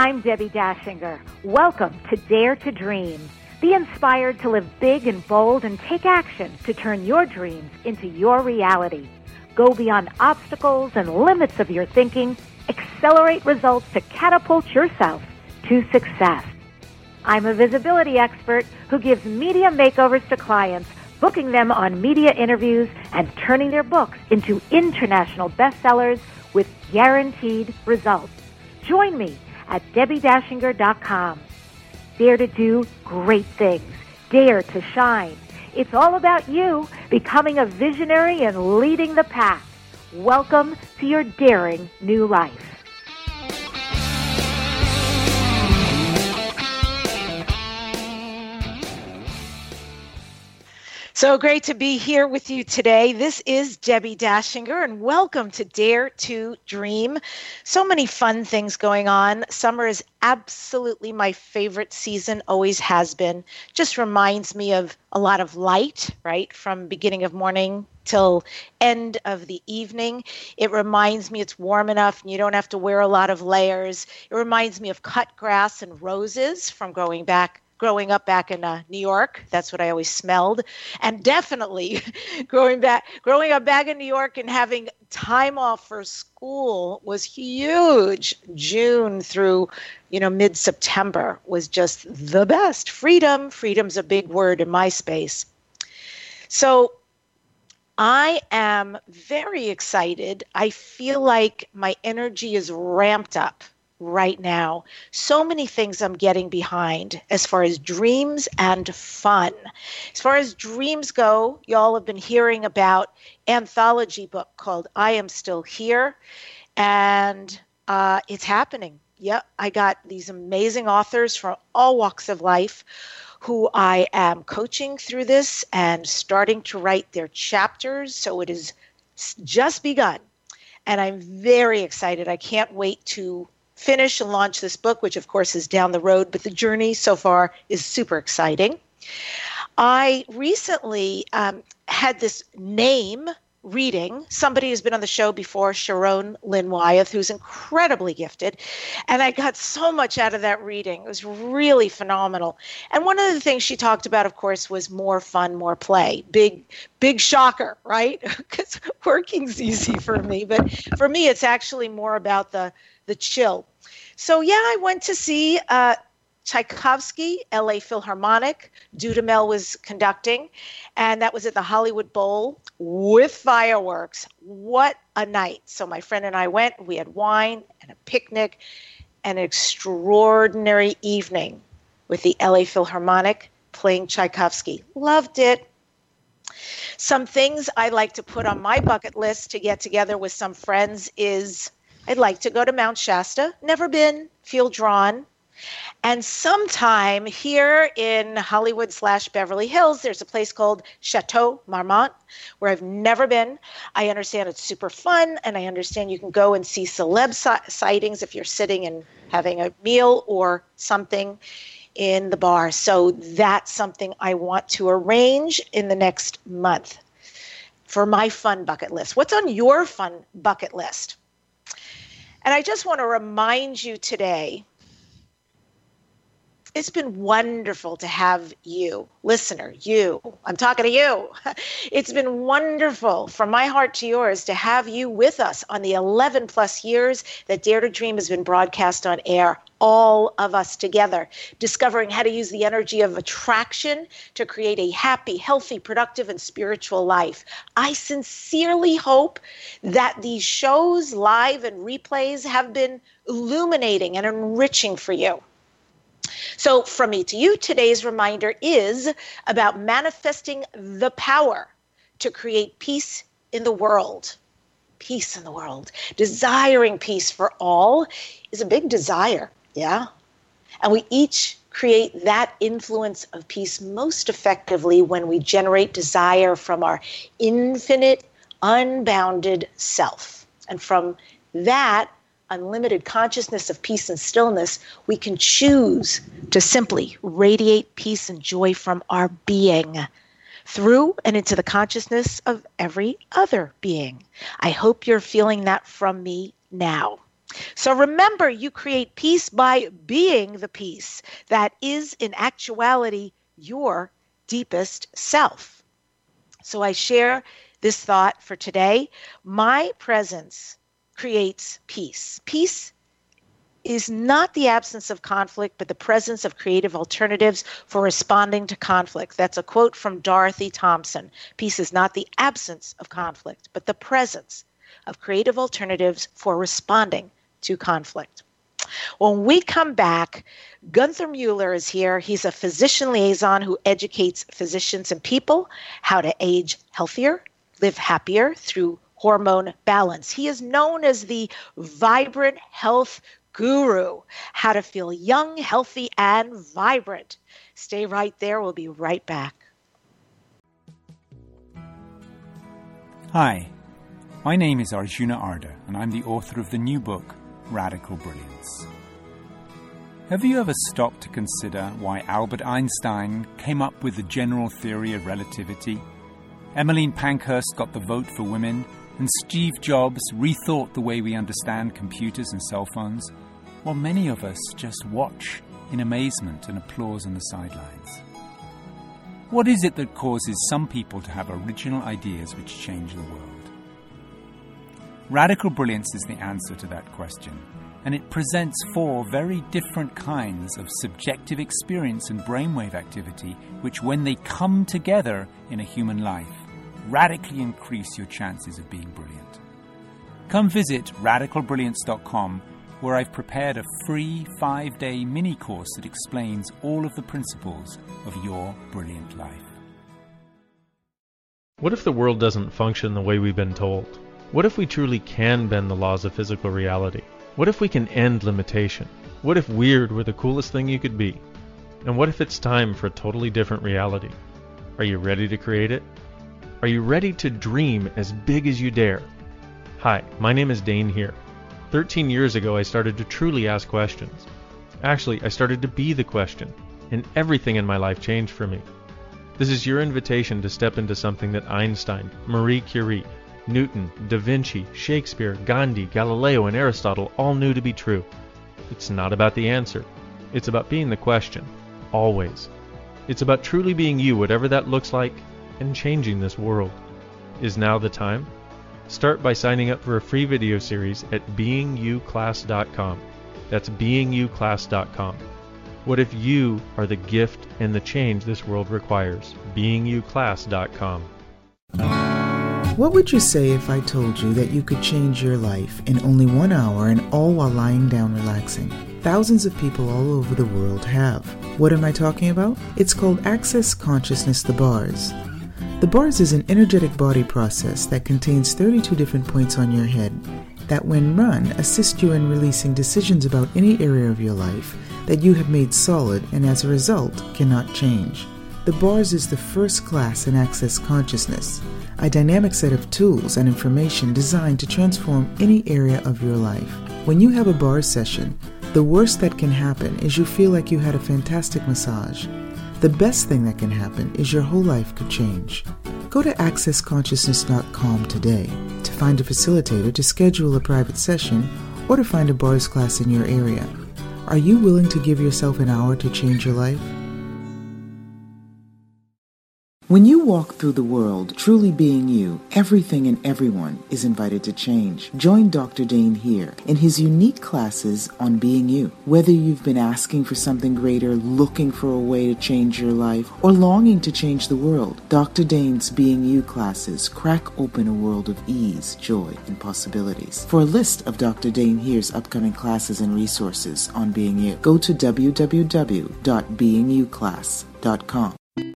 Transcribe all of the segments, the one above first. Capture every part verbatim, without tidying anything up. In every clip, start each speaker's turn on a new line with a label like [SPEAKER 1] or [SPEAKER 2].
[SPEAKER 1] I'm Debbie Dashinger. Welcome to Dare to Dream. Be inspired to live big and bold and take action to turn your dreams into your reality. Go beyond obstacles and limits of your thinking. Accelerate results to catapult yourself to success. I'm a visibility expert who gives media makeovers to clients, booking them on media interviews and turning their books into international bestsellers with guaranteed results. Join me at debbie dashinger dot com. Dare to do great things. Dare to shine. It's all about you becoming a visionary and leading the pack. Welcome to your daring new life.
[SPEAKER 2] So great to be here with you today. This is Debbie Dashinger, and welcome to Dare to Dream. So many fun things going on. Summer is absolutely my favorite season, always has been. Just reminds me of a lot of light, right, from beginning of morning till end of the evening. It reminds me it's warm enough and you don't have to wear a lot of layers. It reminds me of cut grass and roses from growing back growing up back in uh, New York. That's what I always smelled. And definitely growing back, growing up back in New York and having time off for school was huge. June through, you know, mid-September was just the best. Freedom, freedom's a big word in my space. So I am very excited. I feel like my energy is ramped up right now. So many things I'm getting behind as far as dreams and fun. As far as dreams go, y'all have been hearing about anthology book called I Am Still Here, and uh, it's happening. Yep, I got these amazing authors from all walks of life who I am coaching through this and starting to write their chapters. So it has just begun, and I'm very excited. I can't wait to finish and launch this book, which of course is down the road, but the journey so far is super exciting. I recently um, had this name reading. Somebody who's been on the show before, Sharon Lynn Wyeth, who's incredibly gifted. And I got so much out of that reading. It was really phenomenal. And one of the things she talked about, of course, was more fun, more play. Big, big shocker, right? Because working's easy for me. But for me, it's actually more about the, the chill. So yeah, I went to see uh, Tchaikovsky, L A Philharmonic. Dudamel was conducting, and that was at the Hollywood Bowl with fireworks. What a night. So my friend and I went. We had wine and a picnic, and an extraordinary evening with the L A Philharmonic playing Tchaikovsky. Loved it. Some things I like to put on my bucket list to get together with some friends is I'd like to go to Mount Shasta. Never been, feel drawn. And sometime here in Hollywood slash Beverly Hills, there's a place called Chateau Marmont where I've never been. I understand it's super fun, and I understand you can go and see celeb si- sightings if you're sitting and having a meal or something in the bar. So that's something I want to arrange in the next month for my fun bucket list. What's on your fun bucket list? And I just want to remind you today, it's been wonderful to have you, listener, you. I'm talking to you. It's been wonderful from my heart to yours to have you with us on the eleven plus years that Dare to Dream has been broadcast on air. All of us together, discovering how to use the energy of attraction to create a happy, healthy, productive, and spiritual life. I sincerely hope that these shows, live and replays, have been illuminating and enriching for you. So from me to you, today's reminder is about manifesting the power to create peace in the world. Peace in the world. Desiring peace for all is a big desire. Yeah. And we each create that influence of peace most effectively when we generate desire from our infinite, unbounded self. And from that unlimited consciousness of peace and stillness, we can choose to simply radiate peace and joy from our being through and into the consciousness of every other being. I hope you're feeling that from me now. So remember, you create peace by being the peace that is in actuality your deepest self. So I share this thought for today. My presence creates peace. Peace is not the absence of conflict, but the presence of creative alternatives for responding to conflict. That's a quote from Dorothy Thompson. Peace is not the absence of conflict, but the presence of creative alternatives for responding to conflict. When we come back, Gunther Mueller is here. He's a physician liaison who educates physicians and people how to age healthier, live happier through hormone balance. He is known as the vibrant health guru, how to feel young, healthy, and vibrant. Stay right there. We'll be right back.
[SPEAKER 3] Hi, my name is Arjuna Arda, and I'm the author of the new book, Radical Brilliance. Have you ever stopped to consider why Albert Einstein came up with the general theory of relativity, Emmeline Pankhurst got the vote for women, and Steve Jobs rethought the way we understand computers and cell phones, while many of us just watch in amazement and applause on the sidelines? What is it that causes some people to have original ideas which change the world? Radical Brilliance is the answer to that question, and it presents four very different kinds of subjective experience and brainwave activity which, when they come together in a human life, radically increase your chances of being brilliant. Come visit radical brilliance dot com, where I've prepared a free five-day mini-course that explains all of the principles of your brilliant life.
[SPEAKER 4] What if the world doesn't function the way we've been told? What if we truly can bend the laws of physical reality? What if we can end limitation? What if weird were the coolest thing you could be? And what if it's time for a totally different reality? Are you ready to create it? Are you ready to dream as big as you dare? Hi, my name is Dane here. thirteen years ago, I started to truly ask questions. Actually, I started to be the question, and everything in my life changed for me. This is your invitation to step into something that Einstein, Marie Curie, Newton, Da Vinci, Shakespeare, Gandhi, Galileo, and Aristotle all knew to be true. It's not about the answer. It's about being the question, always. It's about truly being you, whatever that looks like, and changing this world. Is now the time? Start by signing up for a free video series at being you class dot com. That's being you class dot com. What if you are the gift and the change this world requires? being you class dot com.
[SPEAKER 5] What would you say if I told you that you could change your life in only one hour and all while lying down relaxing? Thousands of people all over the world have. What am I talking about? It's called Access Consciousness, the bars. The bars is an energetic body process that contains thirty-two different points on your head that, when run, assist you in releasing decisions about any area of your life that you have made solid and as a result cannot change. The bars is the first class in Access Consciousness, a dynamic set of tools and information designed to transform any area of your life. When you have a bars session, the worst that can happen is you feel like you had a fantastic massage. The best thing that can happen is your whole life could change. Go to access consciousness dot com today to find a facilitator to schedule a private session or to find a bars class in your area. Are you willing to give yourself an hour to change your life? When you walk through the world truly being you, everything and everyone is invited to change. Join Doctor Dane here in his unique classes on being you. Whether you've been asking for something greater, looking for a way to change your life, or longing to change the world, Doctor Dane's Being You classes crack open a world of ease, joy, and possibilities. For a list of Doctor Dane here's upcoming classes and resources on being you, go to w w w dot being you class dot com.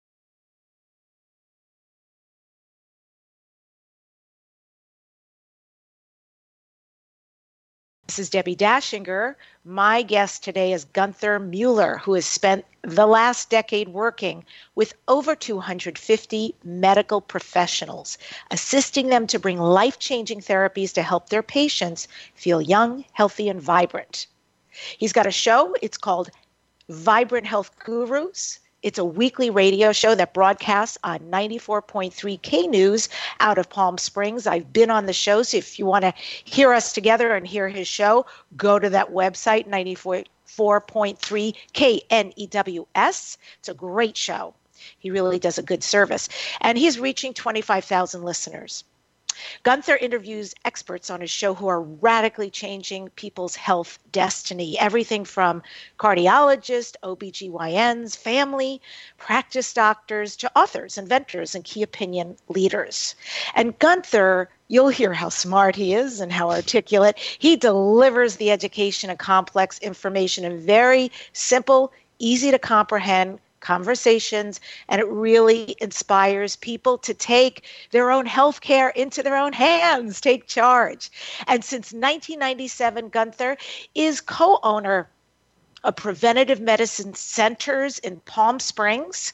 [SPEAKER 2] This is Debbie Dashinger. My guest today is Gunther Mueller, who has spent the last decade working with over two hundred fifty medical professionals, assisting them to bring life-changing therapies to help their patients feel young, healthy, and vibrant. He's got a show. It's called Vibrant Health Gurus. It's a weekly radio show that broadcasts on ninety-four point three K News out of Palm Springs. I've been on the show, so if you want to hear us together and hear his show, go to that website, ninety-four point three K N E W S. It's a great show. He really does a good service. And he's reaching twenty-five thousand listeners. Gunther interviews experts on his show who are radically changing people's health destiny. Everything from cardiologists, O B G Y Ns, family, practice doctors, to authors, inventors, and key opinion leaders. And Gunther, you'll hear how smart he is and how articulate. He delivers the education and complex information in very simple, easy to comprehend conversations, and it really inspires people to take their own health care into their own hands, take charge. And since nineteen ninety-seven, Gunther is co-owner of Preventative Medicine Centers in Palm Springs.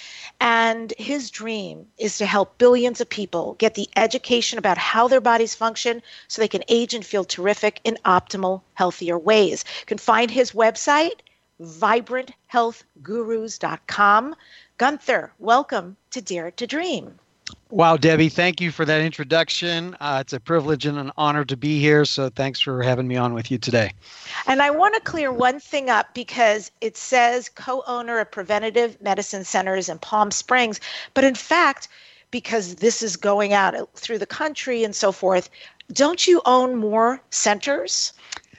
[SPEAKER 2] And his dream is to help billions of people get the education about how their bodies function so they can age and feel terrific in optimal, healthier ways. You can find his website, vibrant health gurus dot com. Gunther, welcome to Dare to Dream.
[SPEAKER 6] Wow, Debbie, thank you for that introduction. Uh, it's a privilege and an honor to be here, so thanks for having me on with you today.
[SPEAKER 2] And I want to clear one thing up because it says co-owner of Preventative Medicine Centers in Palm Springs, but in fact, because this is going out through the country and so forth, don't you own more centers?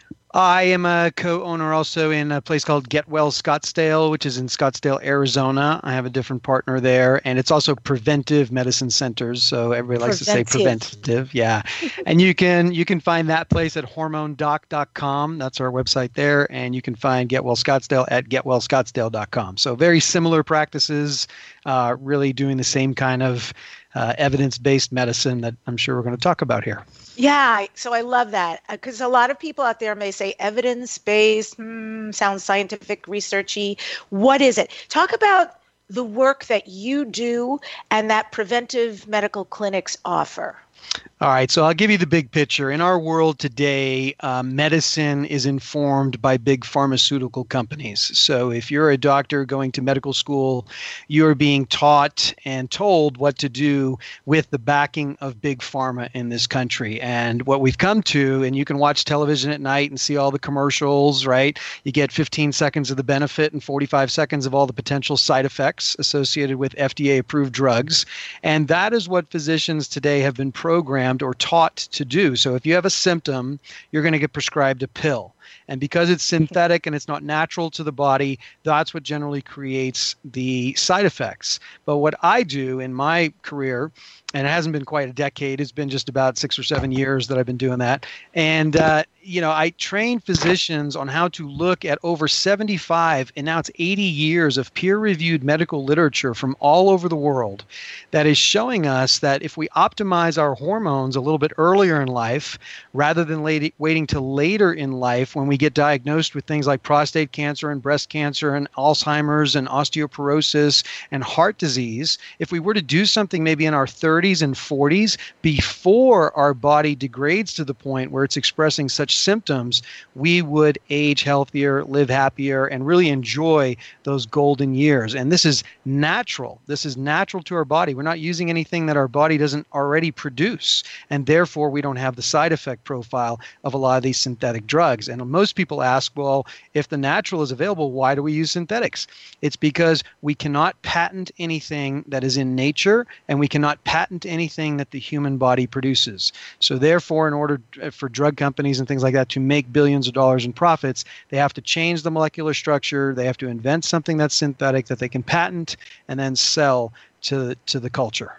[SPEAKER 6] I am a co-owner also in a place called Get Well Scottsdale, which is in Scottsdale, Arizona. I have a different partner there, and it's also Preventive Medicine Centers. So everybody likes preventive. to say preventative, yeah. And you can you can find that place at hormone doc dot com. That's our website there, and you can find Get Well Scottsdale at get well scottsdale dot com. So very similar practices, uh, really doing the same kind of uh, evidence-based medicine that I'm sure we're going to talk about here.
[SPEAKER 2] Yeah, so I love that because a lot of people out there may say evidence-based, hmm, sounds scientific, researchy. What is it? Talk about the work that you do and that preventive medical clinics offer.
[SPEAKER 6] All right, so I'll give you the big picture. In our world today, uh, medicine is informed by big pharmaceutical companies. So if you're a doctor going to medical school, you're being taught and told what to do with the backing of big pharma in this country. And what we've come to, and you can watch television at night and see all the commercials, right? You get fifteen seconds of the benefit and forty-five seconds of all the potential side effects associated with F D A-approved drugs. And that is what physicians today have been programmed or taught to do. So if you have a symptom, you're going to get prescribed a pill. And because it's synthetic and it's not natural to the body, that's what generally creates the side effects. But what I do in my career, and it hasn't been quite a decade, it's been just about six or seven years that I've been doing that. And, uh, you know, I train physicians on how to look at over seventy-five, and now it's eighty years of peer-reviewed medical literature from all over the world that is showing us that if we optimize our hormones a little bit earlier in life, rather than late, waiting till later in life when we get diagnosed with things like prostate cancer and breast cancer and Alzheimer's and osteoporosis and heart disease, if we were to do something maybe in our thirties and forties before our body degrades to the point where it's expressing such symptoms, we would age healthier, live happier, and really enjoy those golden years. And this is natural. This is natural to our body. We're not using anything that our body doesn't already produce, and therefore we don't have the side effect profile of a lot of these synthetic drugs. And most people ask, well, if the natural is available, why do we use synthetics? It's because we cannot patent anything that is in nature, and we cannot patent anything that the human body produces. So therefore, in order for drug companies and things like that to make billions of dollars in profits, they have to change the molecular structure. They have to invent something that's synthetic that they can patent and then sell to, to the culture.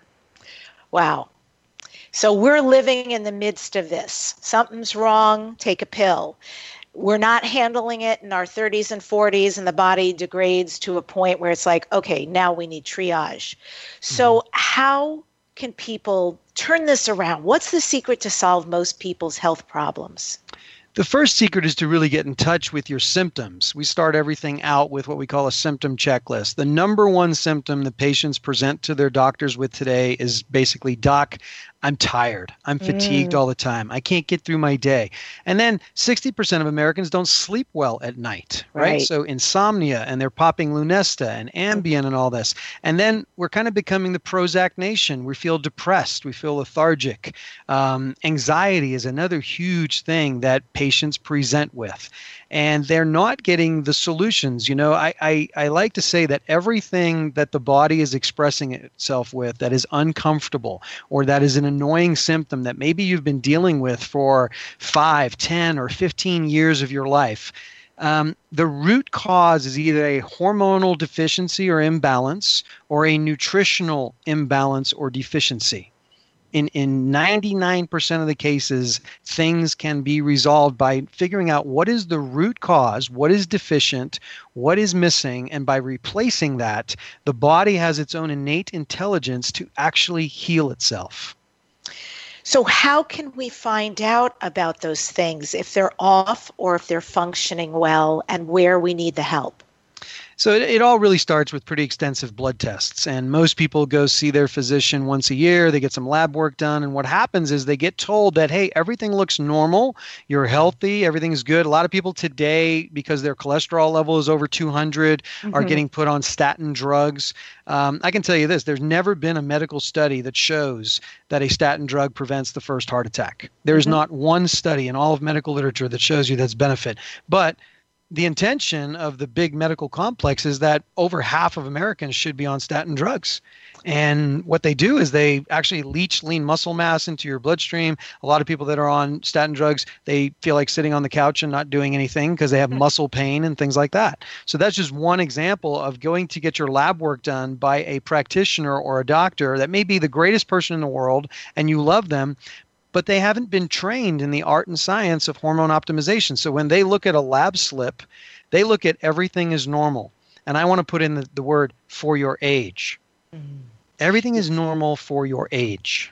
[SPEAKER 2] Wow. So we're living in the midst of this. Something's wrong, take a pill. We're not handling it in our thirties and forties, and the body degrades to a point where it's like, okay, now we need triage. So mm-hmm. how can people turn this around? What's the secret to solve most people's health problems?
[SPEAKER 6] The first secret is to really get in touch with your symptoms. We start everything out with what we call a symptom checklist. The number one symptom that patients present to their doctors with today is basically, doc, I'm tired. I'm fatigued
[SPEAKER 2] Mm.
[SPEAKER 6] all the time. I can't get through my day. And then sixty percent of Americans don't sleep well at night, right?
[SPEAKER 2] Right.
[SPEAKER 6] So insomnia, and they're popping Lunesta and Ambien and all this. And then we're kind of becoming the Prozac nation. We feel depressed. We feel lethargic. Um, anxiety is another huge thing that patients present with. And they're not getting the solutions. You know, I, I, I like to say that everything that the body is expressing itself with that is uncomfortable, or that is an annoying symptom that maybe you've been dealing with for five, ten, or fifteen years of your life, um, the root cause is either a hormonal deficiency or imbalance, or a nutritional imbalance or deficiency. In in ninety-nine percent of the cases, things can be resolved by figuring out what is the root cause, what is deficient, what is missing, and by replacing that, the body has its own innate intelligence to actually heal itself.
[SPEAKER 2] So how can we find out about those things, if they're off or if they're functioning well, and where we need the help?
[SPEAKER 6] So it, it all really starts with pretty extensive blood tests. And most people go see their physician once a year. They get some lab work done. And what happens is they get told that, hey, everything looks normal. You're healthy. Everything's good. A lot of people today, because their cholesterol level is over two hundred, mm-hmm. are getting put on statin drugs. Um, I can tell you this. There's never been a medical study that shows that a statin drug prevents the first heart attack. There's mm-hmm. not one study in all of medical literature that shows you that's benefit. But the intention of the big medical complex is that over half of Americans should be on statin drugs. And what they do is they actually leach lean muscle mass into your bloodstream. A lot of people that are on statin drugs, they feel like sitting on the couch and not doing anything because they have muscle pain and things like that. So that's just one example of going to get your lab work done by a practitioner or a doctor that may be the greatest person in the world and you love them, but they haven't been trained in the art and science of hormone optimization. So when they look at a lab slip, they look at everything as normal. And I want to put in the, the word for your age. Mm-hmm. Everything is normal for your age.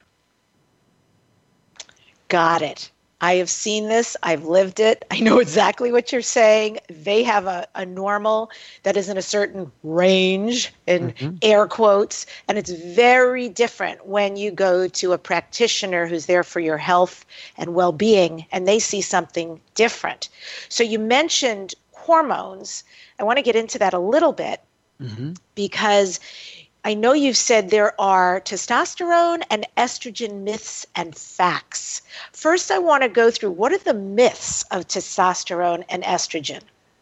[SPEAKER 2] Got it. I have seen this. I've lived it. I know exactly what you're saying. They have a, a normal that is in a certain range, in mm-hmm. air quotes, and it's very different when you go to a practitioner who's there for your health and well-being, and they see something different. So you mentioned hormones. I want to get into that a little bit mm-hmm. because I know you've said there are testosterone and estrogen myths and facts. First, I want to go through what are the myths of testosterone and estrogen?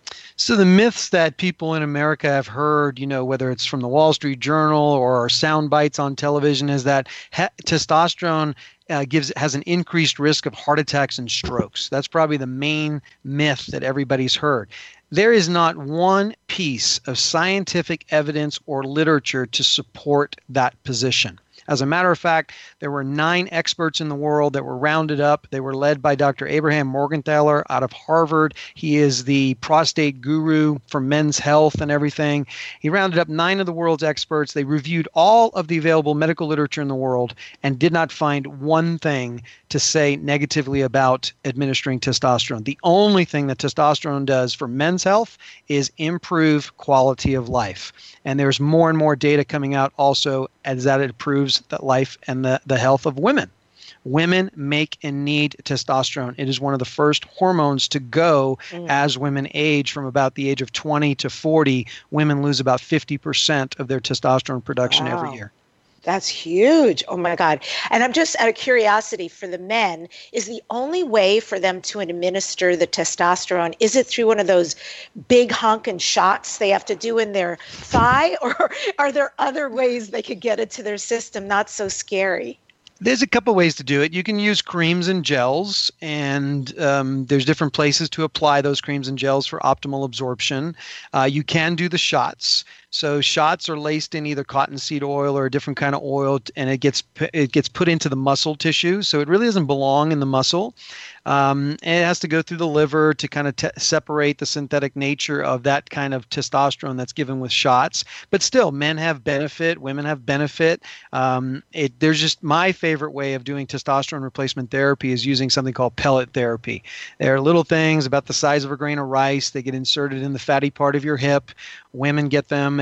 [SPEAKER 6] So the myths that people in America have heard, you know, whether it's from the Wall Street Journal or sound bites on television, is that he- testosterone uh, gives has an increased risk of heart attacks and strokes. That's probably the main myth that everybody's heard. There is not one piece of scientific evidence or literature to support that position. As a matter of fact, there were nine experts in the world that were rounded up. They were led by Doctor Abraham Morgenthaler out of Harvard. He is the prostate guru for men's health and everything. He rounded up nine of the world's experts. They reviewed all of the available medical literature in the world and did not find one thing to say negatively about administering testosterone. The only thing that testosterone does for men's health is improve quality of life. And there's more and more data coming out also as that it improves the life and the, the health of women. Women make and need testosterone. It is one of the first hormones to go mm. as women age. From about the age of twenty to forty, women lose about fifty percent of their testosterone production wow. every year.
[SPEAKER 2] That's huge. Oh, my God. And I'm just out of curiosity for the men, is the only way for them to administer the testosterone, is it through one of those big honking shots they have to do in their thigh? Or are there other ways they could get it to their system, not so scary?
[SPEAKER 6] There's a couple ways to do it. You can use creams and gels, and um, there's different places to apply those creams and gels for optimal absorption. Uh, you can do the shots. So shots are laced in either cottonseed oil or a different kind of oil, and it gets it gets put into the muscle tissue. So it really doesn't belong in the muscle. Um, and it has to go through the liver to kind of te- separate the synthetic nature of that kind of testosterone that's given with shots. But still, men have benefit, women have benefit. Um, it, there's just my favorite way of doing testosterone replacement therapy is using something called pellet therapy. They're little things about the size of a grain of rice. They get inserted in the fatty part of your hip. Women get them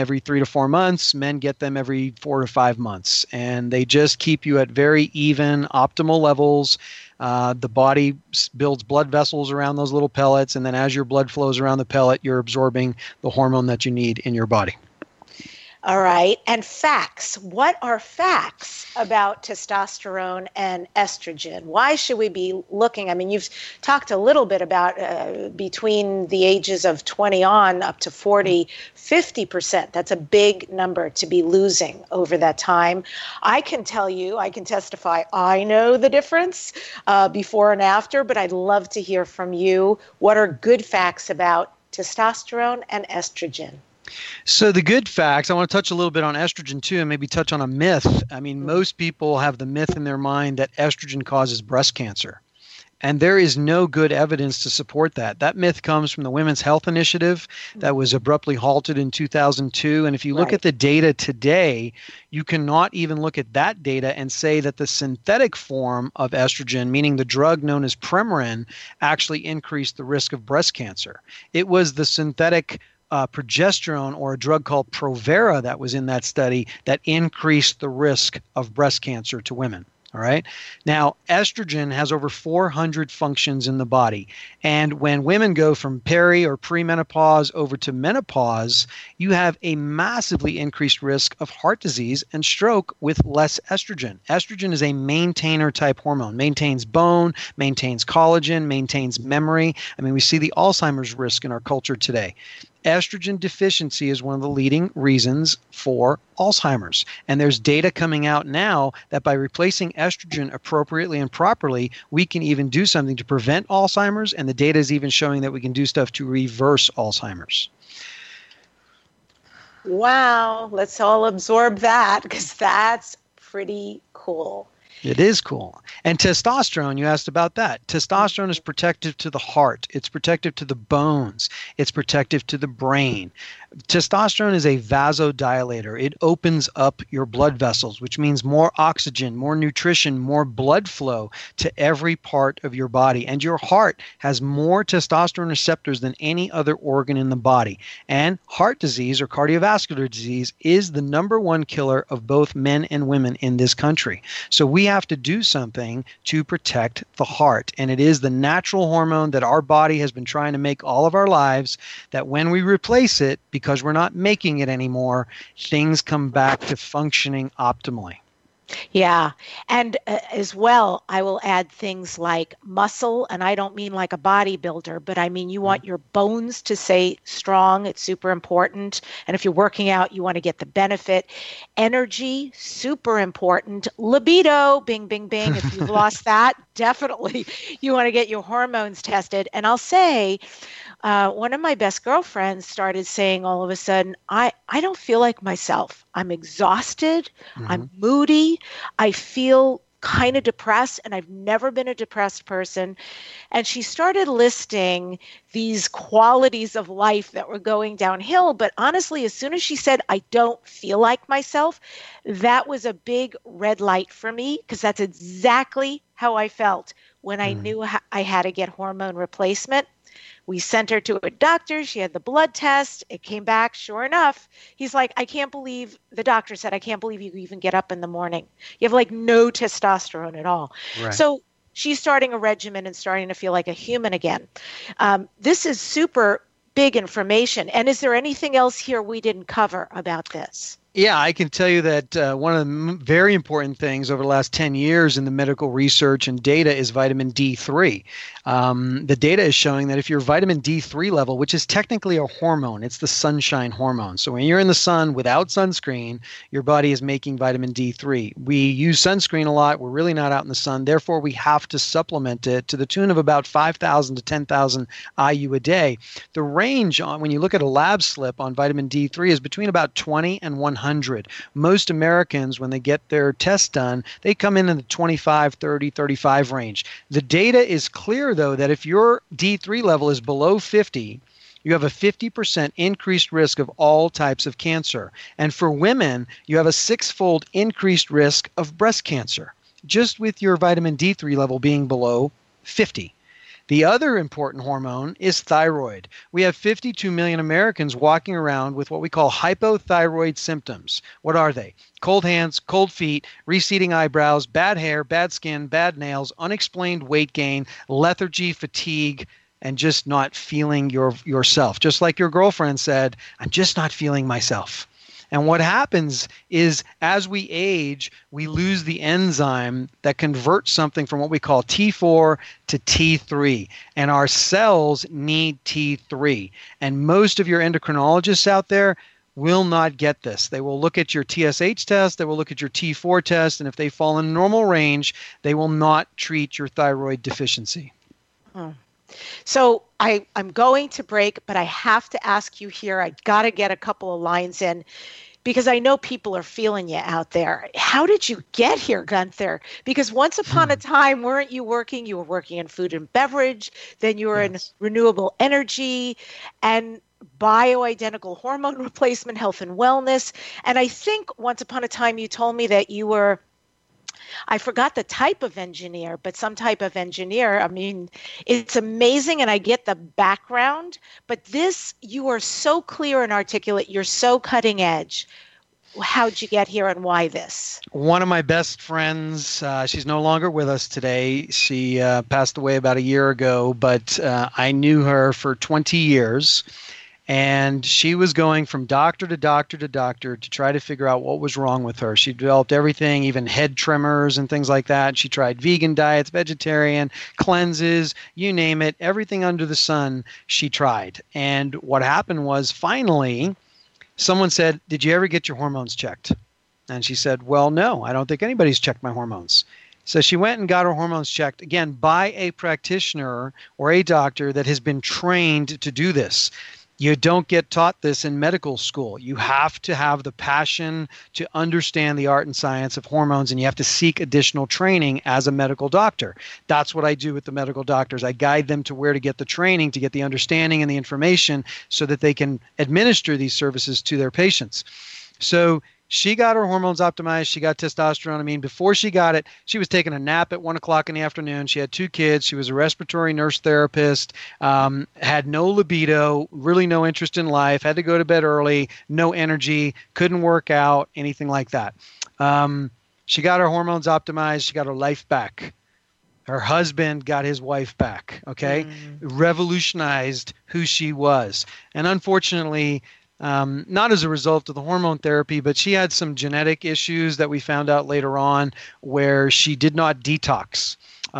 [SPEAKER 6] every three to four months. Men get them every four to five months. And they just keep you at very even, optimal levels. Uh, the body builds blood vessels around those little pellets. And then as your blood flows around the pellet, you're absorbing the hormone that you need in your body.
[SPEAKER 2] All right. And facts. What are facts about testosterone and estrogen? Why should we be looking? I mean, you've talked a little bit about uh, between the ages of twenty on up to forty, fifty percent. That's a big number to be losing over that time. I can tell you, I can testify, I know the difference uh, before and after, but I'd love to hear from you. What are good facts about testosterone and estrogen?
[SPEAKER 6] So the good facts, I want to touch a little bit on estrogen too, and maybe touch on a myth. I mean, most people have the myth in their mind that estrogen causes breast cancer. And there is no good evidence to support that. That myth comes from the Women's Health Initiative that was abruptly halted in two thousand two. And if you look
[SPEAKER 2] Right.
[SPEAKER 6] at the data today, you cannot even look at that data and say that the synthetic form of estrogen, meaning the drug known as Premarin, actually increased the risk of breast cancer. It was the synthetic Uh, progesterone, or a drug called Provera, that was in that study that increased the risk of breast cancer to women. All right. Now, estrogen has over four hundred functions in the body. And when women go from peri or premenopause over to menopause, you have a massively increased risk of heart disease and stroke with less estrogen. Estrogen is a maintainer type hormone, maintains bone, maintains collagen, maintains memory. I mean, we see the Alzheimer's risk in our culture today. Estrogen deficiency is one of the leading reasons for Alzheimer's. And there's data coming out now that by replacing estrogen appropriately and properly, we can even do something to prevent Alzheimer's. And the data is even showing that we can do stuff to reverse Alzheimer's.
[SPEAKER 2] Wow. Let's all absorb that, because that's pretty cool.
[SPEAKER 6] It is cool. And testosterone, you asked about that. Testosterone is protective to the heart. It's protective to the bones. It's protective to the brain. Testosterone is a vasodilator. It opens up your blood vessels, which means more oxygen, more nutrition, more blood flow to every part of your body. And your heart has more testosterone receptors than any other organ in the body. And heart disease, or cardiovascular disease, is the number one killer of both men and women in this country. So we have to do something to protect the heart. And it is the natural hormone that our body has been trying to make all of our lives, that when we replace it, because we're not making it anymore, things come back to functioning optimally.
[SPEAKER 2] Yeah. And uh, as well, I will add things like muscle. And I don't mean like a bodybuilder, but I mean, you want your bones to stay strong. It's super important. And if you're working out, you want to get the benefit. Energy, super important. Libido, bing, bing, bing. If you've lost that, definitely you want to get your hormones tested. And I'll say, Uh, one of my best girlfriends started saying all of a sudden, I, I don't feel like myself. I'm exhausted. Mm-hmm. I'm moody. I feel kind of depressed, and I've never been a depressed person. And she started listing these qualities of life that were going downhill. But honestly, as soon as she said, I don't feel like myself, that was a big red light for me, because that's exactly how I felt when I mm-hmm. knew I had to get hormone replacement. We sent her to a doctor. She had the blood test. It came back. Sure enough, he's like, I can't believe, the doctor said, I can't believe you even get up in the morning. You have like no testosterone at all.
[SPEAKER 6] Right.
[SPEAKER 2] So she's starting a regimen and starting to feel like a human again. Um, this is super big information. And is there anything else here we didn't cover about this?
[SPEAKER 6] Yeah, I can tell you that uh, one of the m- very important things over the last ten years in the medical research and data is vitamin D three. Um, the data is showing that if your vitamin D three level, which is technically a hormone, it's the sunshine hormone. So when you're in the sun without sunscreen, your body is making vitamin D three. We use sunscreen a lot. We're really not out in the sun. Therefore, we have to supplement it to the tune of about five thousand to ten thousand I U a day. The range on, when you look at a lab slip on vitamin D three, is between about twenty and one hundred. Most Americans, when they get their test done, they come in in the twenty-five, thirty, thirty-five range. The data is clear, though, that if your D three level is below fifty, you have a fifty percent increased risk of all types of cancer. And for women, you have a six-fold increased risk of breast cancer, just with your vitamin D three level being below fifty. The other important hormone is thyroid. We have fifty-two million Americans walking around with what we call hypothyroid symptoms. What are they? Cold hands, cold feet, receding eyebrows, bad hair, bad skin, bad nails, unexplained weight gain, lethargy, fatigue, and just not feeling your yourself. Just like your girlfriend said, I'm just not feeling myself. And what happens is as we age, we lose the enzyme that converts something from what we call T four to T three. And our cells need T three. And most of your endocrinologists out there will not get this. They will look at your T S H test, they will look at your T four test, and if they fall in normal range, they will not treat your thyroid deficiency.
[SPEAKER 2] Oh. So I, I'm going to break, but I have to ask you here, I got to get a couple of lines in because I know people are feeling you out there. How did you get here, Gunther? Because once upon a time, weren't you working? You were working in food and beverage, then you were yes. in renewable energy and bioidentical hormone replacement, health and wellness. And I think once upon a time you told me that you were, I forgot the type of engineer, but some type of engineer. I mean, it's amazing, and I get the background, but this, you are so clear and articulate. You're so cutting edge. How'd you get here and why this?
[SPEAKER 6] One of my best friends, uh, she's no longer with us today. She uh, passed away about a year ago, but uh, I knew her for twenty years. And she was going from doctor to doctor to doctor to try to figure out what was wrong with her. She developed everything, even head tremors and things like that. She tried vegan diets, vegetarian, cleanses, you name it, everything under the sun she tried. And what happened was finally someone said, did you ever get your hormones checked? And she said, well, no, I don't think anybody's checked my hormones. So she went and got her hormones checked, again, by a practitioner or a doctor that has been trained to do this. You don't get taught this in medical school. You have to have the passion to understand the art and science of hormones, and you have to seek additional training as a medical doctor. That's what I do with the medical doctors. I guide them to where to get the training, to get the understanding and the information so that they can administer these services to their patients. So she got her hormones optimized. She got testosterone. I mean, before she got it, she was taking a nap at one o'clock in the afternoon. She had two kids. She was a respiratory nurse therapist, um, had no libido, really no interest in life, had to go to bed early, no energy, couldn't work out, anything like that. Um, she got her hormones optimized. She got her life back. Her husband got his wife back, okay? Mm. Revolutionized who she was. And unfortunately, Um, not as a result of the hormone therapy, but she had some genetic issues that we found out later on where she did not detox.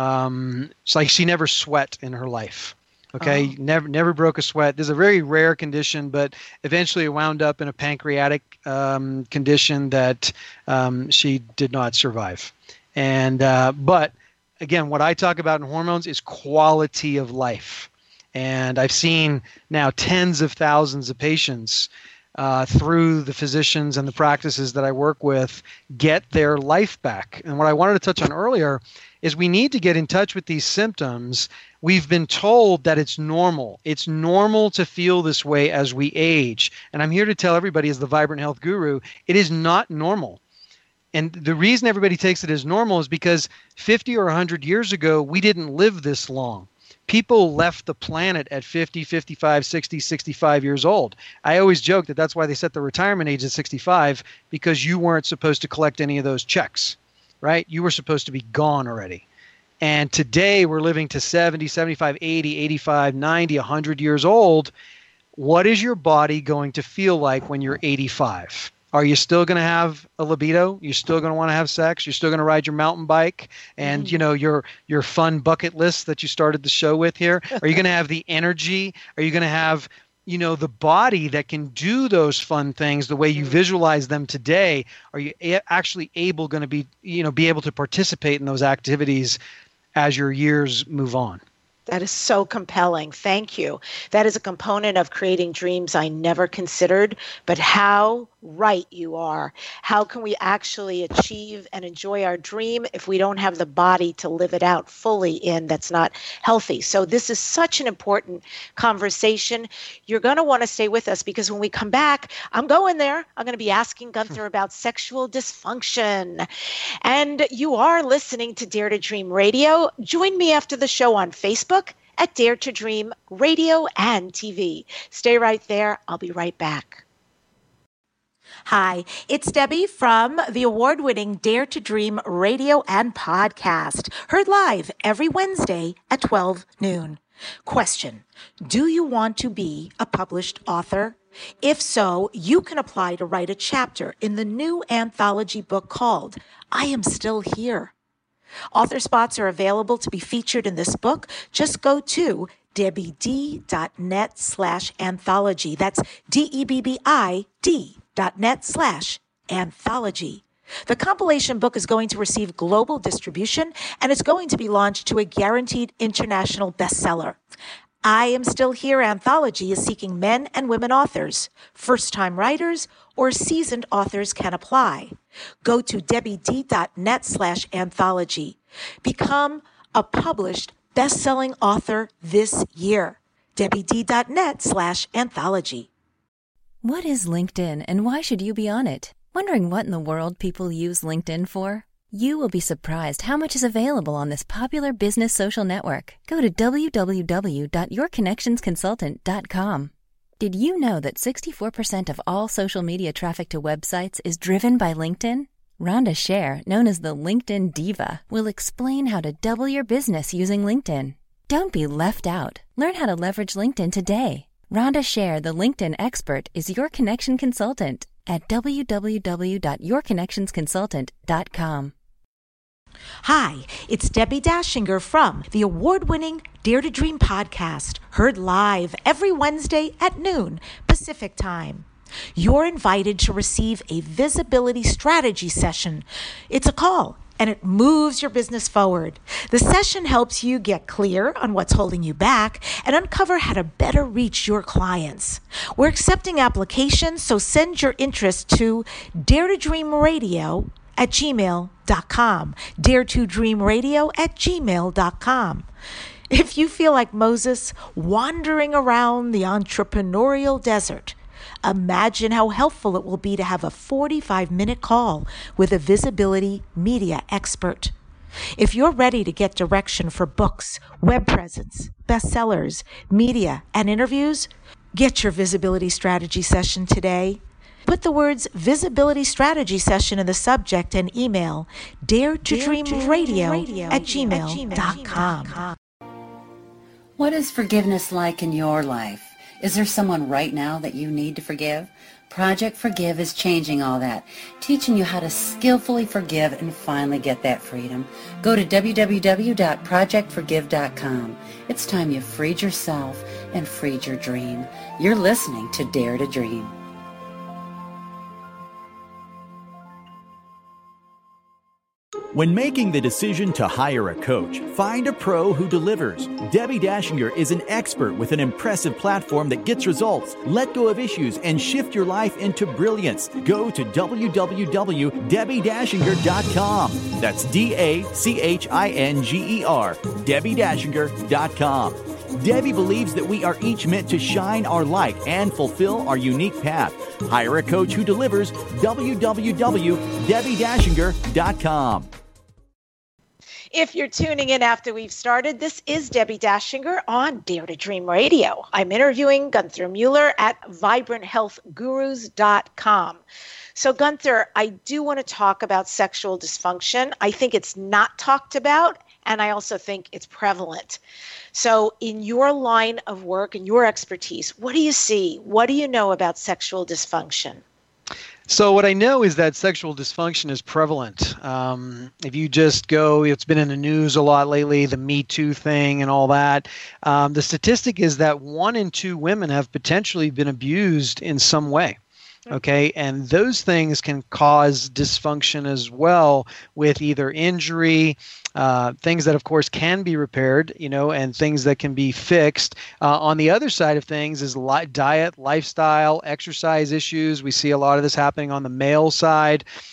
[SPEAKER 6] Um, it's like she never sweat in her life. Okay, oh. never never broke a sweat. There's a very rare condition, but eventually it wound up in a pancreatic um, condition that um, she did not survive. And uh, but again, what I talk about in hormones is quality of life. And I've seen now tens of thousands of patients uh, through the physicians and the practices that I work with get their life back. And what I wanted to touch on earlier is we need to get in touch with these symptoms. We've been told that it's normal. It's normal to feel this way as we age. And I'm here to tell everybody as the Vibrant Health Guru, it is not normal. And the reason everybody takes it as normal is because fifty or one hundred years ago, we didn't live this long. People left the planet at fifty, fifty-five, sixty, sixty-five years old. I always joke that that's why they set the retirement age at sixty-five, because you weren't supposed to collect any of those checks, right? You were supposed to be gone already. And today we're living to seventy, seventy-five, eighty, eighty-five, ninety, one hundred years old. What is your body going to feel like when you're eighty-five? Are you still going to have a libido? You're still going to want to have sex? You're still going to ride your mountain bike and, mm. you know, your your fun bucket list that you started the show with here? Are you going to have the energy? Are you going to have, you know, the body that can do those fun things the way you visualize them today? Are you a- actually able going to be, you know, be able to participate in those activities as your years move on?
[SPEAKER 2] That is so compelling. Thank you. That is a component of creating dreams I never considered, but how right you are. How can we actually achieve and enjoy our dream if we don't have the body to live it out fully in that's not healthy? So this is such an important conversation. You're going to want to stay with us because when we come back, I'm going there. I'm going to be asking Gunther about sexual dysfunction. And you are listening to Dare to Dream Radio. Join me after the show on Facebook at Dare to Dream Radio and T V. Stay right there. I'll be right back. Hi, it's Debbie from the award-winning Dare to Dream Radio and Podcast, heard live every Wednesday at twelve noon. Question: do you want to be a published author? If so, you can apply to write a chapter in the new anthology book called I Am Still Here. Author spots are available to be featured in this book. Just go to debbid.net slash anthology. That's D-E-B-B-I-D dot net slash anthology. The compilation book is going to receive global distribution, and it's going to be launched to a guaranteed international bestseller. I Am Still Here Anthology is seeking men and women authors. First-time writers or seasoned authors can apply. Go to debbid.net slash anthology. Become a published best-selling author this year. debbid.net slash anthology.
[SPEAKER 7] What is LinkedIn and why should you be on it? Wondering what in the world people use LinkedIn for? You will be surprised how much is available on this popular business social network. Go to w w w dot your connections consultant dot com. Did you know that sixty-four percent of all social media traffic to websites is driven by LinkedIn? Rhonda Scher, known as the LinkedIn Diva, will explain how to double your business using LinkedIn. Don't be left out. Learn how to leverage LinkedIn today. Rhonda Scher, the LinkedIn expert, is your connection consultant at w w w dot your connections consultant dot com.
[SPEAKER 2] Hi, it's Debbie Dashinger from the award-winning Dare to Dream podcast, heard live every Wednesday at noon Pacific Time. You're invited to receive a visibility strategy session. It's a call, and it moves your business forward. The session helps you get clear on what's holding you back and uncover how to better reach your clients. We're accepting applications, so send your interest to dare to dream radio at gmail dot com. dare to dream radio at gmail dot com. If you feel like Moses wandering around the entrepreneurial desert, imagine how helpful it will be to have a forty-five minute call with a visibility media expert. If you're ready to get direction for books, web presence, bestsellers, media, and interviews, get your visibility strategy session today. Put the words visibility strategy session in the subject and email dare to dream radio at gmail dot com.
[SPEAKER 8] What is forgiveness like in your life? Is there someone right now that you need to forgive? Project Forgive is changing all that, teaching you how to skillfully forgive and finally get that freedom. Go to w w w dot project forgive dot com. It's time you freed yourself and freed your dream. You're listening to Dare to Dream.
[SPEAKER 9] When making the decision to hire a coach, find a pro who delivers. Debbie Dashinger is an expert with an impressive platform that gets results. Let go of issues and shift your life into brilliance. Go to w w w dot debbie dashinger dot com. That's D A C H I N G E R, debbie dashinger dot com. Debbie believes that we are each meant to shine our light and fulfill our unique path. Hire a coach who delivers. w w w dot debbie dashinger dot com.
[SPEAKER 2] If you're tuning in after we've started, this is Debbie Dashinger on Dare to Dream Radio. I'm interviewing Gunther Mueller at vibrant health gurus dot com. So Gunther, I do want to talk about sexual dysfunction. I think it's not talked about, and I also think it's prevalent. So in your line of work and your expertise, what do you see? What do you know about sexual dysfunction?
[SPEAKER 6] So what I know is that sexual dysfunction is prevalent. Um, if you just go, it's been in the news a lot lately, the Me Too thing and all that. Um, the statistic is that one in two women have potentially been abused in some way. Okay, and those things can cause dysfunction as well, with either injury, uh, things that of course can be repaired, you know, and things that can be fixed. Uh, on the other side of things is li- diet, lifestyle, exercise issues. We see a lot of this happening on the male side.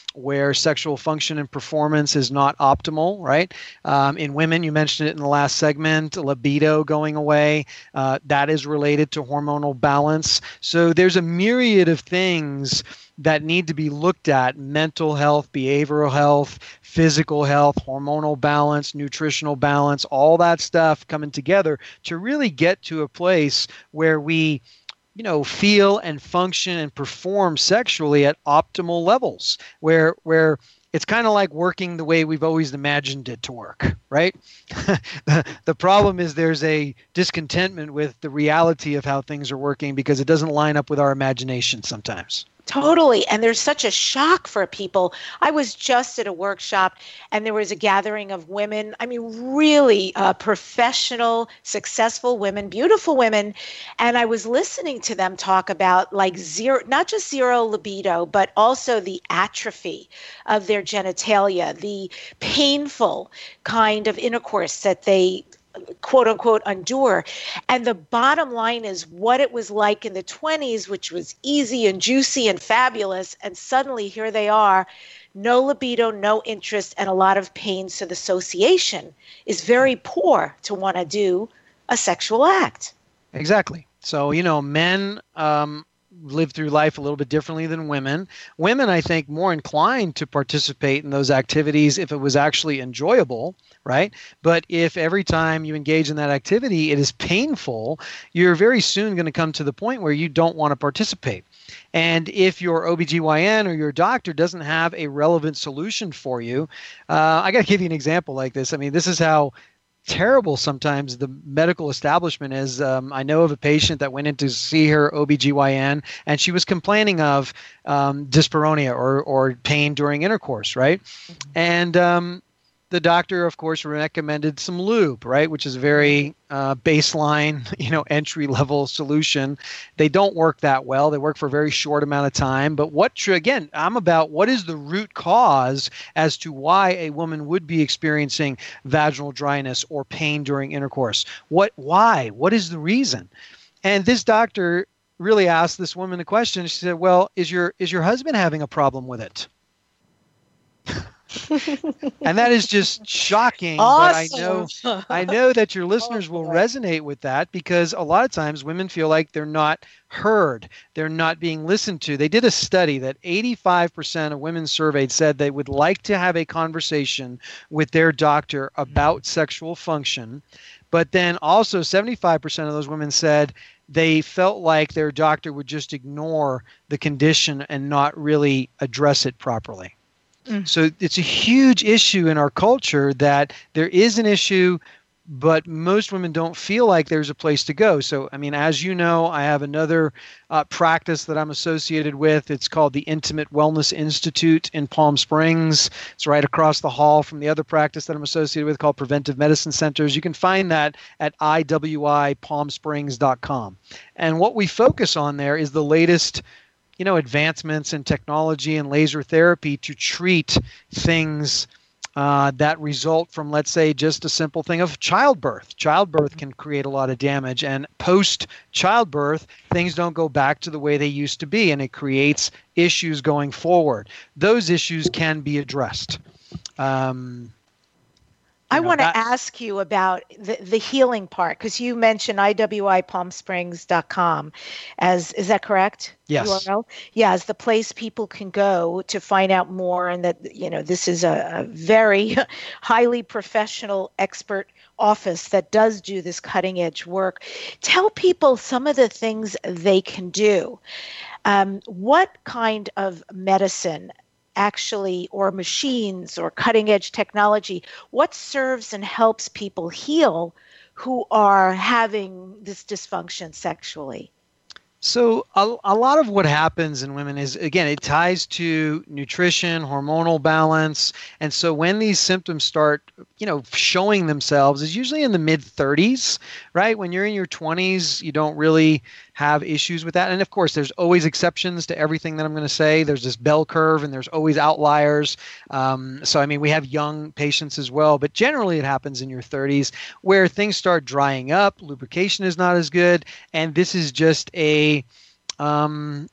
[SPEAKER 6] where sexual function and performance is not optimal, right? Um, in women, you mentioned it in the last segment, libido going away. Uh, that is related to hormonal balance. So there's a myriad of things that need to be looked at: mental health, behavioral health, physical health, hormonal balance, nutritional balance, all that stuff coming together to really get to a place where we, you know, feel and function and perform sexually at optimal levels, where where it's kind of like working the way we've always imagined it to work, right? the, the problem is there's a discontentment with the reality of how things are working because it doesn't line up with our imagination sometimes.
[SPEAKER 2] Totally. And there's such a shock for people. I was just at a workshop and there was a gathering of women. I mean, really uh, professional, successful women, beautiful women. And I was listening to them talk about like zero, not just zero libido, but also the atrophy of their genitalia, the painful kind of intercourse that they quote unquote endure. And the bottom line is what it was like in the twenties, which was easy and juicy and fabulous. And suddenly here they are, no libido, no interest, and a lot of pain. So the association is very poor to want to do a sexual act.
[SPEAKER 6] Exactly. So, you know, men um, live through life a little bit differently than women. Women, I think, more inclined to participate in those activities if it was actually enjoyable, right? But if every time you engage in that activity, it is painful, you're very soon going to come to the point where you don't want to participate. And if your O B G Y N or your doctor doesn't have a relevant solution for you, uh, I got to give you an example like this. I mean, this is how terrible sometimes the medical establishment is. Um, I know of a patient that went in to see her O B G Y N and she was complaining of um, dyspareunia or, or pain during intercourse, right? Mm-hmm. And um, the doctor, of course, recommended some lube, right, which is a very uh, baseline, you know, entry-level solution. They don't work that well. They work for a very short amount of time. But what, again, I'm about what is the root cause as to why a woman would be experiencing vaginal dryness or pain during intercourse. What, why? What is the reason? And this doctor really asked this woman a question. She said, "Well, is your is your husband having a problem with it?" And that is just shocking.
[SPEAKER 2] Awesome.
[SPEAKER 6] But I know, I know that your listeners will resonate with that because a lot of times women feel like they're not heard, they're not being listened to. They did a study that eighty-five percent of women surveyed said they would like to have a conversation with their doctor about sexual function, but then also seventy-five percent of those women said they felt like their doctor would just ignore the condition and not really address it properly. So it's a huge issue in our culture that there is an issue, but most women don't feel like there's a place to go. So, I mean, as you know, I have another uh, practice that I'm associated with. It's called the Intimate Wellness Institute in Palm Springs. It's right across the hall from the other practice that I'm associated with called Preventive Medicine Centers. You can find that at I W I palm springs dot com. And what we focus on there is the latest you know, advancements in technology and laser therapy to treat things uh, that result from, let's say, just a simple thing of childbirth. Childbirth can create a lot of damage, and post-childbirth, things don't go back to the way they used to be, and it creates issues going forward. Those issues can be addressed. Um,
[SPEAKER 2] I
[SPEAKER 6] know,
[SPEAKER 2] want to
[SPEAKER 6] that-
[SPEAKER 2] ask you about the, the healing part, because you mentioned I W I palm springs dot com as, is that correct?
[SPEAKER 6] Yes.
[SPEAKER 2] U R L? Yeah, as the place people can go to find out more, and that, you know, this is a, a very highly professional expert office that does do this cutting edge work. Tell people some of the things they can do. Um, what kind of medicine actually, or machines or cutting edge technology, what serves and helps people heal who are having this dysfunction sexually?
[SPEAKER 6] So a, a lot of what happens in women is, again, it ties to nutrition, hormonal balance. And so when these symptoms start, you know, showing themselves is usually in the mid thirties, right? When you're in your twenties, you don't really have issues with that. And of course, there's always exceptions to everything that I'm going to say. There's this bell curve and there's always outliers. Um, so, I mean, we have young patients as well, but generally it happens in your thirties where things start drying up, lubrication is not as good, and this is just a Um,